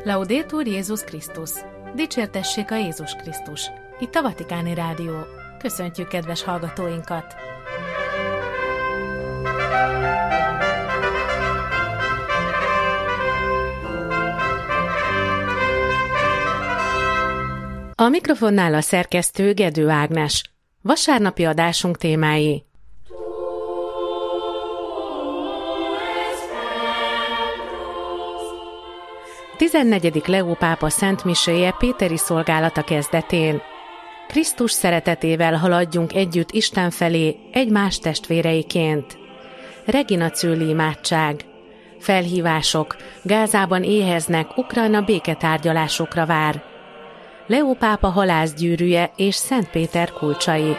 Laudetur Jézus Krisztus! Dicsértessék a Jézus Krisztus! Itt a Vatikáni Rádió. Köszöntjük kedves hallgatóinkat! A mikrofonnál a szerkesztő Gedő Ágnes. Vasárnapi adásunk témái. 14. Leó pápa szentmiséje péteri szolgálata kezdetén. Krisztus szeretetével haladjunk együtt Isten felé, egymás testvéreiként. Regina Coeli imádság. Felhívások. Gázában éheznek, Ukrajna béketárgyalásokra vár. Leó pápa halászgyűrűje és Szent Péter kulcsai.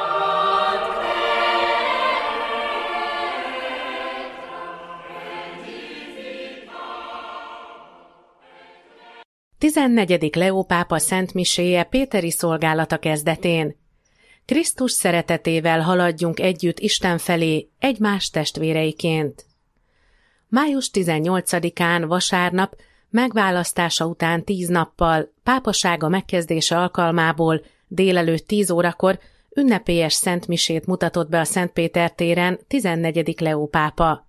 Tizennegyedik Leó pápa szentmiséje péteri szolgálata kezdetén. Krisztus szeretetével haladjunk együtt Isten felé, egymás testvéreiként. Május 18-án vasárnap, megválasztása után 10 nappal, pápasága megkezdése alkalmából délelőtt 10 órakor ünnepélyes szentmisét mutatott be a Szent Péter téren 14. Leó pápa.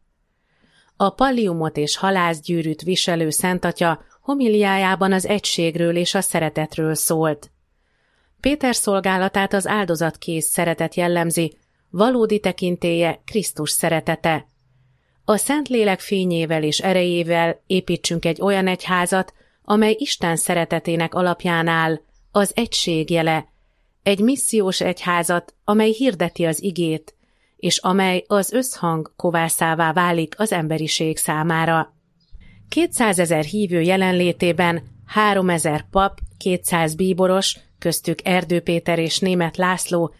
A palliumot és halászgyűrűt viselő szentatya homiliájában az egységről és a szeretetről szólt. Péter szolgálatát az áldozatkész szeretet jellemzi, valódi tekintélye Krisztus szeretete. A Szentlélek fényével és erejével építsünk egy olyan egyházat, amely Isten szeretetének alapján áll, az egység jele, egy missziós egyházat, amely hirdeti az igét, és amely az összhang kovászává válik az emberiség számára. 200 000 hívő jelenlétében 3000 pap, 200 bíboros, köztük Erdő Péter és Németh László,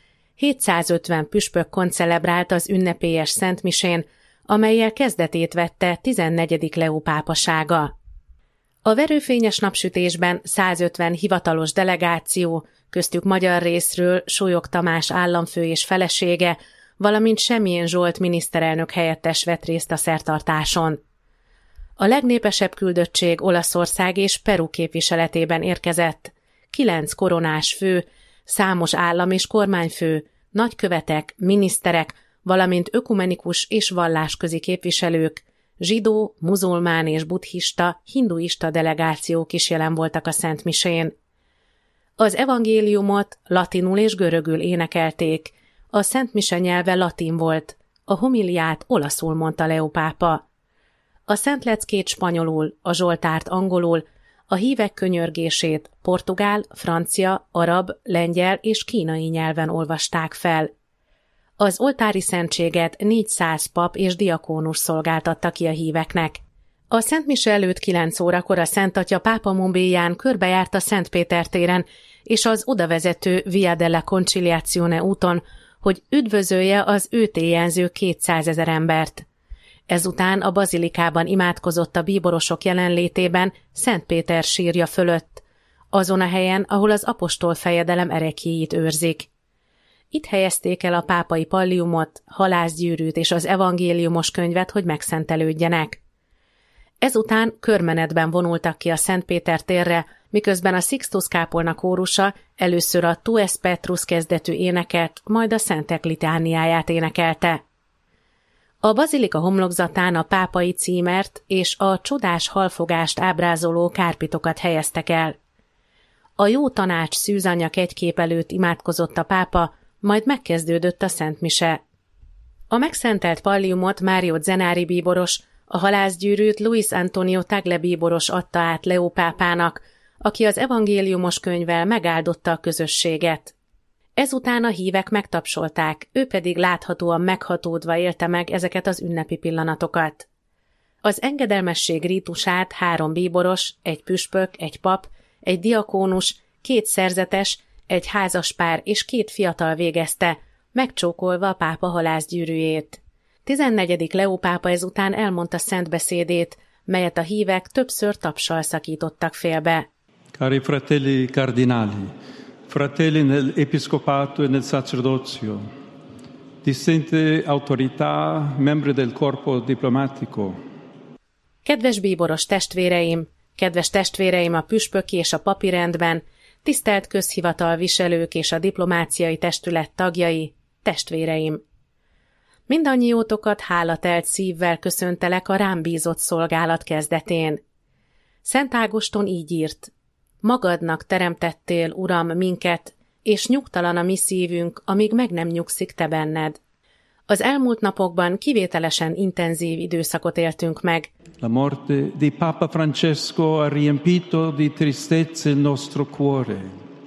750 püspök koncelebrált az ünnepélyes szentmisén, amellyel kezdetét vette 14. Leó pápasága. A verőfényes napsütésben 150 hivatalos delegáció, köztük magyar részről Sólyog Tamás államfő és felesége, valamint Semjén Zsolt miniszterelnök helyettes vett részt a szertartáson. A legnépesebb küldöttség Olaszország és Peru képviseletében érkezett. 9 koronás fő, számos állam- és kormányfő, nagykövetek, miniszterek, valamint ökumenikus és vallásközi képviselők, zsidó, muzulmán és buddhista, hinduista delegációk is jelen voltak a szentmisén. Az evangéliumot latinul és görögül énekelték, a szentmise nyelve latin volt, a homiliát olaszul mondta Leó pápa. A szentleckét spanyolul, a zsoltárt angolul, a hívek könyörgését portugál, francia, arab, lengyel és kínai nyelven olvasták fel. Az oltári szentséget 400 pap és diakónus szolgáltatta ki a híveknek. A szentmise előtt 9 órakor a Szentatya pápa mombéján körbejárt a Szent Péter téren és az odavezető Via della Conciliazione úton, hogy üdvözölje az őt éjjelző 200 000 embert. Ezután a bazilikában imádkozott a bíborosok jelenlétében Szent Péter sírja fölött, azon a helyen, ahol az apostol fejedelem ereklyéit őrzik. Itt helyezték el a pápai palliumot, halászgyűrűt és az evangéliumos könyvet, hogy megszentelődjenek. Ezután körmenetben vonultak ki a Szent Péter térre, miközben a Sixtus kápolna kórusa először a Tu es Petrus kezdetű éneket, majd a Szentek litániáját énekelte. A bazilika homlokzatán a pápai címert és a csodás halfogást ábrázoló kárpitokat helyeztek el. A jó tanács szűzanyja kegykép előtt imádkozott a pápa, majd megkezdődött a szentmise. A megszentelt palliumot Mário Zenári bíboros, a halászgyűrűt Luis Antonio Tagle bíboros adta át Leó pápának, aki az evangéliumos könyvvel megáldotta a közösséget. Ezután a hívek megtapsolták, ő pedig láthatóan meghatódva élte meg ezeket az ünnepi pillanatokat. Az engedelmesség rítusát 3 bíboros, egy püspök, egy pap, egy diakónus, 2 szerzetes, egy házaspár és 2 fiatal végezte, megcsókolva a pápa halászgyűrűjét. 14. Leó pápa ezután elmondta szent beszédét, melyet a hívek többször tapssal szakítottak félbe. Cari fratelli cardinali, fratelli nell'episcopato e nel sacerdozio, distinte autorità, membri del corpo diplomatico. Kedves bíboros testvéreim, Kedves testvéreim a püspöki és a papi rendben, tisztelt közhivatalviselők és a diplomáciai testület tagjai, testvéreim! Mindannyiótokat hálatelt szívvel köszöntelek a rám bízott szolgálat kezdetén. Szent Ágoston így írt: Magadnak teremtettél, Uram, minket, és nyugtalan a mi szívünk, amíg meg nem nyugszik te benned. Az elmúlt napokban kivételesen intenzív időszakot éltünk meg. La morte di Papa Francesco ha riempito di tristezza il nostro cuore.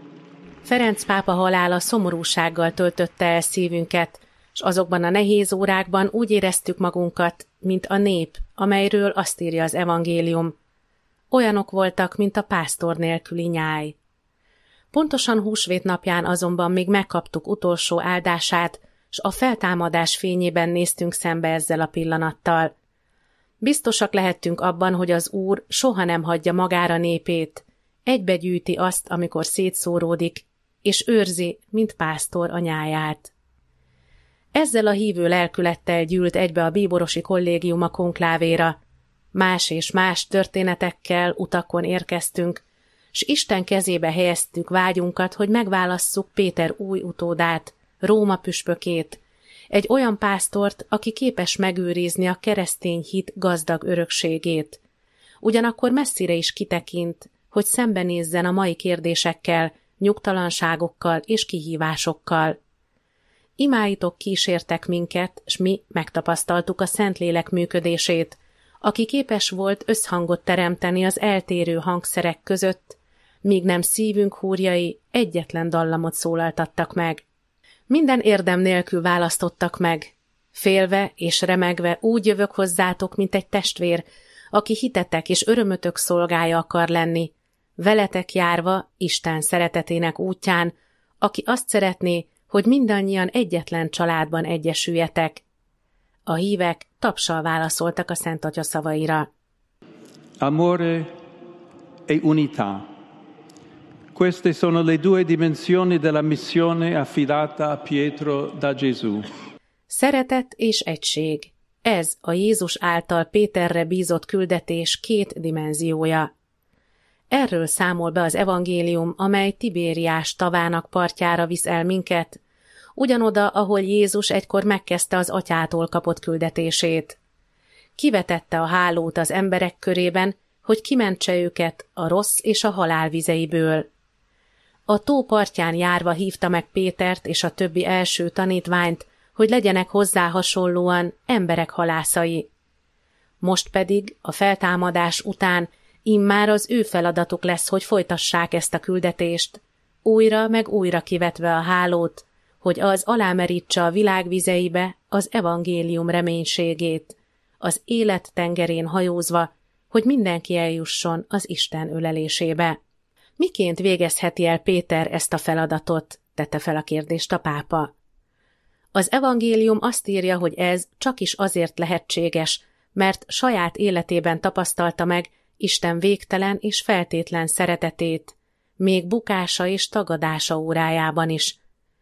Ferenc pápa halála szomorúsággal töltötte el szívünket, és azokban a nehéz órákban úgy éreztük magunkat, mint a nép, amelyről azt írja az evangélium. Olyanok voltak, mint a pásztor nélküli nyáj. Pontosan húsvét napján azonban még megkaptuk utolsó áldását, s a feltámadás fényében néztünk szembe ezzel a pillanattal. Biztosak lehettünk abban, hogy az Úr soha nem hagyja magára népét, egybegyűjti azt, amikor szétszóródik, és őrzi, mint pásztor a nyáját. Ezzel a hívő lelkülettel gyűlt egybe a bíborosi kollégium a konklávéra. Más és más történetekkel utakon érkeztünk, s Isten kezébe helyeztük vágyunkat, hogy megválasszuk Péter új utódát, Róma püspökét, egy olyan pásztort, aki képes megőrizni a keresztény hit gazdag örökségét. Ugyanakkor messzire is kitekint, hogy szembenézzen a mai kérdésekkel, nyugtalanságokkal és kihívásokkal. Imáitok kísértek minket, s mi megtapasztaltuk a Szentlélek működését, aki képes volt összhangot teremteni az eltérő hangszerek között, míg nem szívünk húrjai egyetlen dallamot szólaltattak meg. Minden érdem nélkül választottak meg. Félve és remegve úgy jövök hozzátok, mint egy testvér, aki hitetek és örömötök szolgája akar lenni, veletek járva Isten szeretetének útján, aki azt szeretné, hogy mindannyian egyetlen családban egyesüljetek. A hívek tapssal válaszoltak a Szent Atya szavaira. Amore e unità. Queste sono le due dimensioni della missione affidata a Pietro da Gesù. Szeretet és egység. Ez a Jézus által Péterre bízott küldetés két dimenziója. Erről számol be az evangélium, amely Tibériás tavának partjára visz el minket, ugyanoda, ahol Jézus egykor megkezdte az Atyától kapott küldetését. Kivetette a hálót az emberek körében, hogy kimentse őket a rossz és a halál vizeiből. A tó partján járva hívta meg Pétert és a többi első tanítványt, hogy legyenek hozzá hasonlóan emberek halászai. Most pedig, a feltámadás után immár az ő feladatuk lesz, hogy folytassák ezt a küldetést, újra meg újra kivetve a hálót, hogy az alámerítsa a világ vizeibe az evangélium reménységét, az élet tengerén hajózva, hogy mindenki eljusson az Isten ölelésébe. Miként végezheti el Péter ezt a feladatot? Tette fel a kérdést a pápa. Az evangélium azt írja, hogy ez csak is azért lehetséges, mert saját életében tapasztalta meg Isten végtelen és feltétlen szeretetét, még bukása és tagadása órájában is.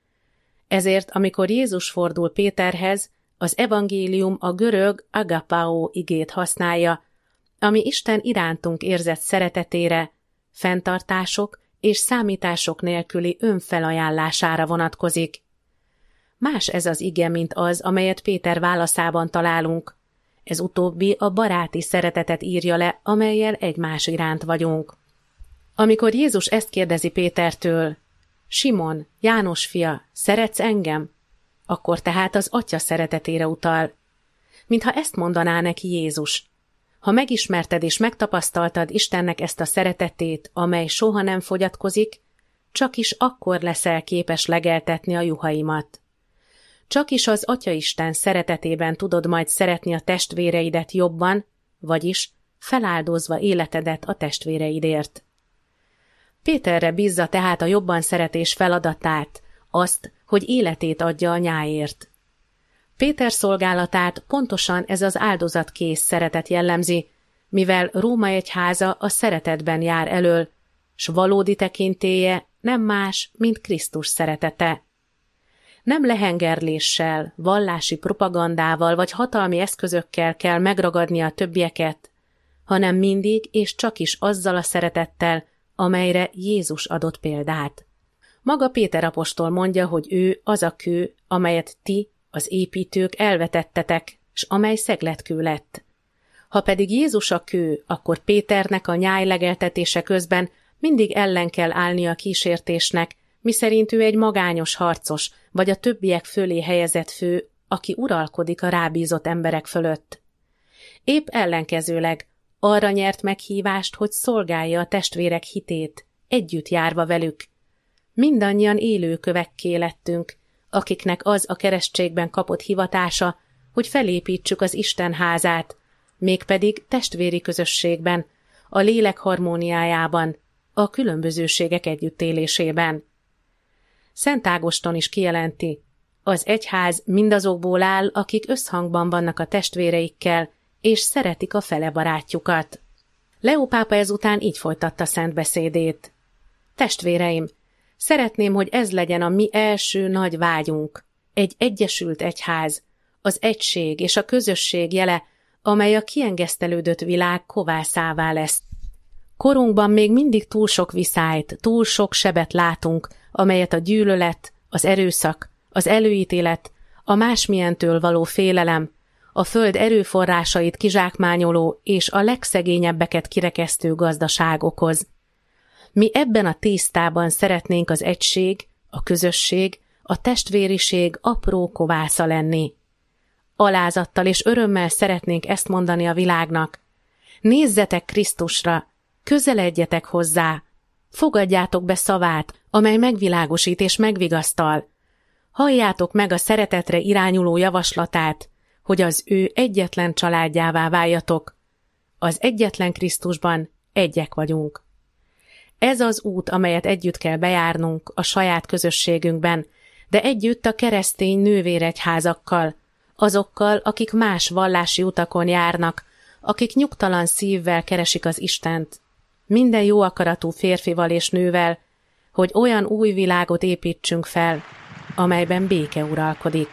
Ezért, amikor Jézus fordul Péterhez, az evangélium a görög agapao igét használja, ami Isten irántunk érzett szeretetére, fenntartások és számítások nélküli önfelajánlására vonatkozik. Más ez az ige, mint az, amelyet Péter válaszában találunk. Ez utóbbi a baráti szeretetet írja le, amellyel egymás iránt vagyunk. Amikor Jézus ezt kérdezi Pétertől, Simon, János fia, szeretsz engem? Akkor tehát az Atya szeretetére utal. Mintha ezt mondaná neki Jézus. Ha megismerted és megtapasztaltad Istennek ezt a szeretetét, amely soha nem fogyatkozik, csak is akkor leszel képes legeltetni a juhaimat. Csak is az Atyaisten szeretetében tudod majd szeretni a testvéreidet jobban, vagyis feláldozva életedet a testvéreidért. Péterre bízza tehát a jobban szeretés feladatát, azt, hogy életét adja a nyájért. Péter szolgálatát pontosan ez az áldozatkész szeretet jellemzi, mivel Róma egyháza a szeretetben jár elöl, s valódi tekintélye nem más, mint Krisztus szeretete. Nem lehengerléssel, vallási propagandával vagy hatalmi eszközökkel kell megragadni a többieket, hanem mindig és csak is azzal a szeretettel, amelyre Jézus adott példát. Maga Péter apostol mondja, hogy ő az a kő, amelyet ti, az építők elvetettetek, s amely szegletkő lett. Ha pedig Jézus a kő, akkor Péternek a nyájlegeltetése közben mindig ellen kell állni a kísértésnek, miszerint ő egy magányos harcos, vagy a többiek fölé helyezett fő, aki uralkodik a rábízott emberek fölött. Épp ellenkezőleg arra nyert meghívást, hogy szolgálja a testvérek hitét, együtt járva velük. Mindannyian élő kövekké lettünk, akiknek az a keresztségben kapott hivatása, hogy felépítsük az Isten házát, mégpedig testvéri közösségben, a lélek harmóniájában, a különbözőségek együttélésében. Szent Ágoston is kijelenti, az egyház mindazokból áll, akik összhangban vannak a testvéreikkel, és szeretik a fele barátjukat. Leó pápa ezután így folytatta szent beszédét. Testvéreim, szeretném, hogy ez legyen a mi első nagy vágyunk, egy egyesült egyház, az egység és a közösség jele, amely a kiengesztelődött világ kovászává lesz. Korunkban még mindig túl sok viszályt, túl sok sebet látunk, amelyet a gyűlölet, az erőszak, az előítélet, a másmilyentől való félelem, a föld erőforrásait kizsákmányoló és a legszegényebbeket kirekesztő gazdaság okoz. Mi ebben a tésztában szeretnénk az egység, a közösség, a testvériség apró kovásza lenni. Alázattal és örömmel szeretnénk ezt mondani a világnak. Nézzetek Krisztusra, közeledjetek hozzá, fogadjátok be szavát, amely megvilágosít és megvigasztal. Halljátok meg a szeretetre irányuló javaslatát, hogy az ő egyetlen családjává váljatok. Az egyetlen Krisztusban egyek vagyunk. Ez az út, amelyet együtt kell bejárnunk a saját közösségünkben, de együtt a keresztény nővéregyházakkal, azokkal, akik más vallási utakon járnak, akik nyugtalan szívvel keresik az Istent, minden jó akaratú férfival és nővel, hogy olyan új világot építsünk fel, amelyben béke uralkodik.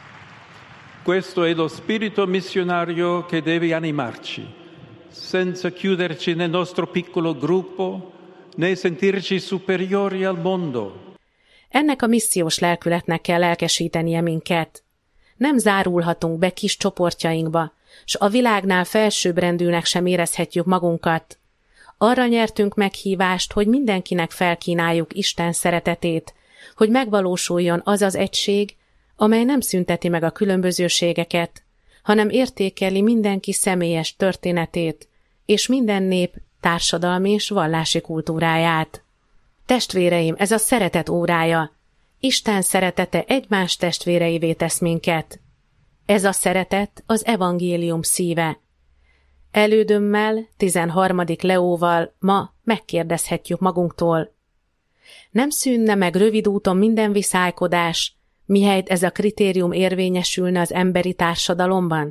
Questo è lo spirito missionario che deve animarci, senza chiuderci nel nostro piccolo gruppo, né sentirci superiori al mondo. Ennek a missziós lelkületnek kell lelkesítenie minket. Nem zárulhatunk be kis csoportjainkba, s a világnál felsőbbrendűnek sem érezhetjük magunkat. Arra nyertünk meghívást, hogy mindenkinek felkínáljuk Isten szeretetét, hogy megvalósuljon az az egység, amely nem szünteti meg a különbözőségeket, hanem értékeli mindenki személyes történetét, és minden nép társadalmi és vallási kultúráját. Testvéreim, ez a szeretet órája. Isten szeretete egymás testvéreivé tesz minket. Ez a szeretet az evangélium szíve. Elődömmel, 13. Leóval ma megkérdezhetjük magunktól. Nem szűnne meg rövid úton minden viszálykodás, mihelyt ez a kritérium érvényesülne az emberi társadalomban?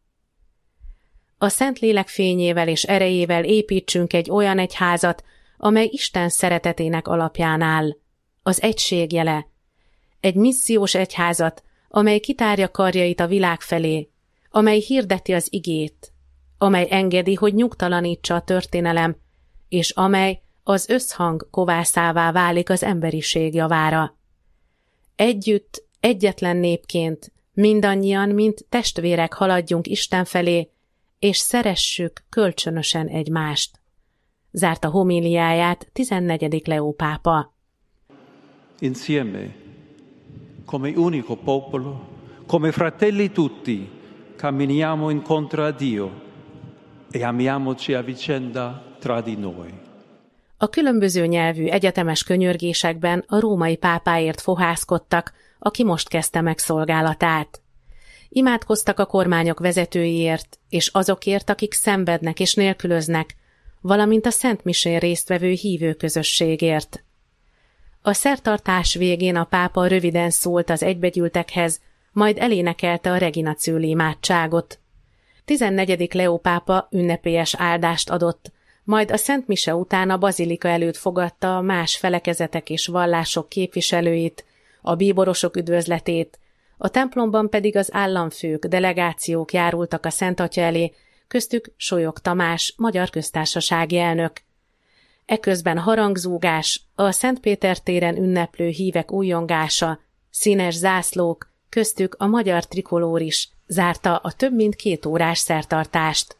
A Szentlélek fényével és erejével építsünk egy olyan egyházat, amely Isten szeretetének alapján áll, az egység jele. Egy missziós egyházat, amely kitárja karjait a világ felé, amely hirdeti az igét, amely engedi, hogy nyugtalanítsa a történelem, és amely az összhang kovászává válik az emberiség javára. Együtt, egyetlen népként, mindannyian, mint testvérek haladjunk Isten felé, és szeressük kölcsönösen egymást. Zárta homíliáját 14. Leó pápa. Insieme, come unico popolo, come fratelli tutti, camminiamo incontro a Dio e amiamoci a vicenda tra di noi. A különböző nyelvű egyetemes könyörgésekben a római pápáért fohászkodtak, aki most kezdte meg szolgálatát. Imádkoztak a kormányok vezetőiért, és azokért, akik szenvednek és nélkülöznek, valamint a szentmisén résztvevő hívő közösségért. A szertartás végén a pápa röviden szólt az egybegyűltekhez, majd elénekelte a Regina Coeli imádságot. 14. Leó pápa ünnepélyes áldást adott, majd a Szent Mise után a bazilika előtt fogadta a más felekezetek és vallások képviselőit, a bíborosok üdvözletét, a templomban pedig az államfők, delegációk járultak a Szent Atya elé, köztük Solyog Tamás, Magyar Köztársasági elnök. Eközben harangzúgás, a Szentpéter téren ünneplő hívek újjongása, színes zászlók, köztük a magyar trikolór is zárta a több mint 2 órás szertartást.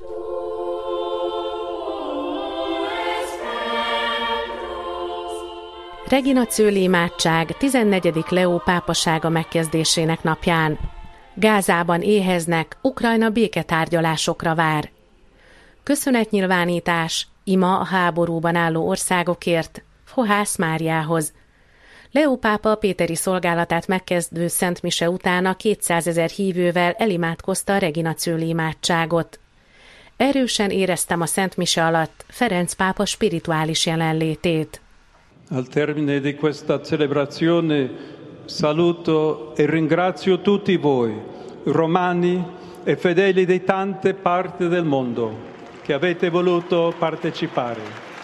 Regina Coeli imádság 14. Leó pápasága megkezdésének napján. Gázában éheznek, Ukrajna béketárgyalásokra vár. Köszönetnyilvánítás, ima a háborúban álló országokért, Fohász Máriához. Leó pápa péteri szolgálatát megkezdő Szent Mise után a 200 000 hívővel elimádkozta a Regina Coeli imádságot. Erősen éreztem a Szent Mise alatt Ferenc pápa spirituális jelenlétét. Al termine di questa celebrazione saluto e ringrazio tutti voi, romani e fedeli di tante parti del mondo, che avete voluto partecipare.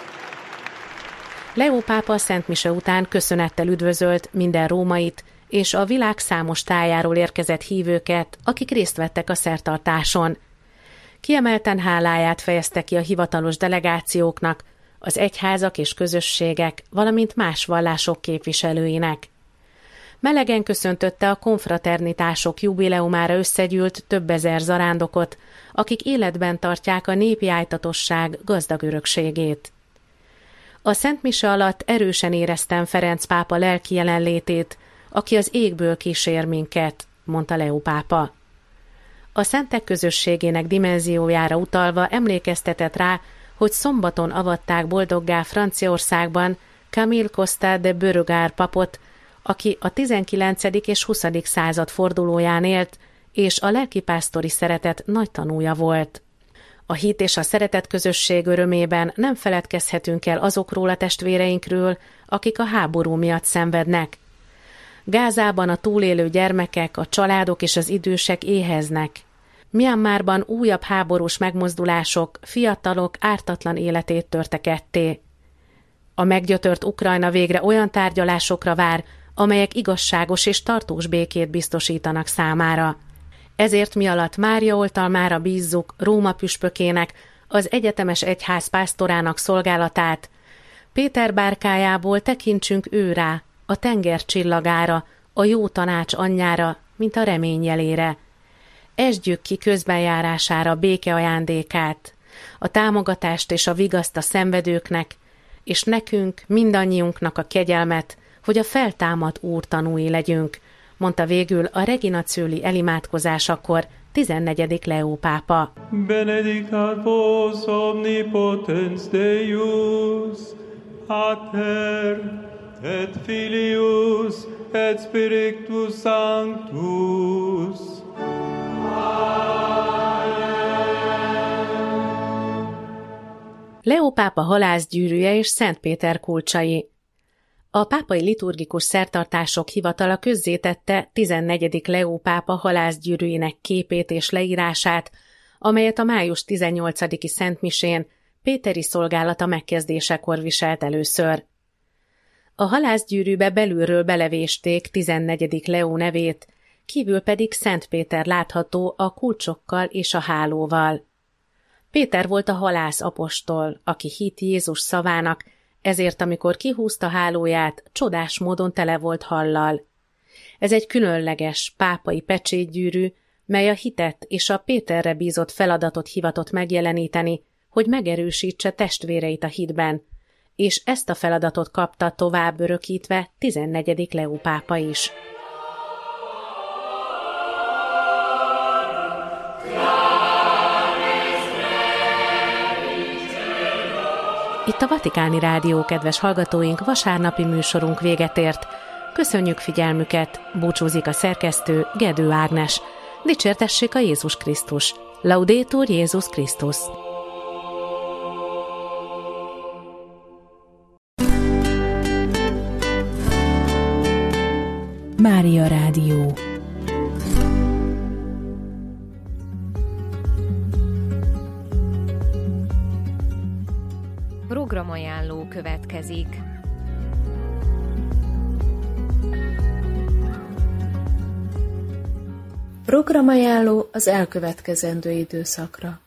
Leó pápa a Szent Mise után köszönettel üdvözölt minden rómait és a világ számos tájáról érkezett hívőket, akik részt vettek a szertartáson. Kiemelten háláját fejezte ki a hivatalos delegációknak, az egyházak és közösségek, valamint más vallások képviselőinek. Melegen köszöntötte a konfraternitások jubileumára összegyűlt több ezer zarándokot, akik életben tartják a népi ájtatosság gazdag örökségét. A Szent Mise alatt erősen éreztem Ferenc pápa lelki jelenlétét, aki az égből kísér minket, mondta Leó pápa. A szentek közösségének dimenziójára utalva emlékeztetett rá, hogy szombaton avatták boldoggá Franciaországban Camille Costa de Beauregard papot, aki a 19. és 20. század fordulóján élt, és a lelkipásztori szeretet nagy tanúja volt. A hit és a szeretet közösség örömében nem feledkezhetünk el azokról a testvéreinkről, akik a háború miatt szenvednek. Gázában a túlélő gyermekek, a családok és az idősek éheznek. Myanmarban újabb háborús megmozdulások, fiatalok ártatlan életét törte ketté. A meggyötört Ukrajna végre olyan tárgyalásokra vár, amelyek igazságos és tartós békét biztosítanak számára. Ezért mi alatt Mária oltalmára bízzuk Róma püspökének, az egyetemes egyház pásztorának szolgálatát. Péter bárkájából tekintsünk ő rá, a tenger csillagára, a jó tanács anyjára, mint a remény jelére. Esdjük ki közbenjárására béke ajándékát, a támogatást és a vigaszt a szenvedőknek, és nekünk, mindannyiunknak a kegyelmet, hogy a feltámadt Úr tanúi legyünk, mondta végül a Regina Coeli elimádkozásakor 14. Leó pápa. Benedicat vos omnipotens Deus, Pater, et Filius, et Spiritus Sanctus. Leó pápa halászgyűrűje és Szent Péter kulcsai. A pápai liturgikus szertartások hivatala közzétette 14. Leó pápa halászgyűrűjének képét és leírását, amelyet a május 18. Szent Misén péteri szolgálata megkezdésekor viselt először. A halászgyűrűbe belülről belevésték 14. Leó nevét, kívül pedig Szent Péter látható a kulcsokkal és a hálóval. Péter volt a halász apostol, aki hitt Jézus szavának, ezért amikor kihúzta hálóját, csodás módon tele volt hallal. Ez egy különleges pápai pecsétgyűrű, mely a hitet és a Péterre bízott feladatot hivatott megjeleníteni, hogy megerősítse testvéreit a hitben, és ezt a feladatot kapta tovább örökítve 14. Leó pápa is. Itt a Vatikáni Rádió, kedves hallgatóink, vasárnapi műsorunk véget ért. Köszönjük figyelmüket, búcsúzik a szerkesztő Gedő Ágnes. Dicsértessék a Jézus Krisztus! Laudetur Jézus Krisztus! Mária Rádió. Programajánló következik. Programajánló az elkövetkezendő időszakra.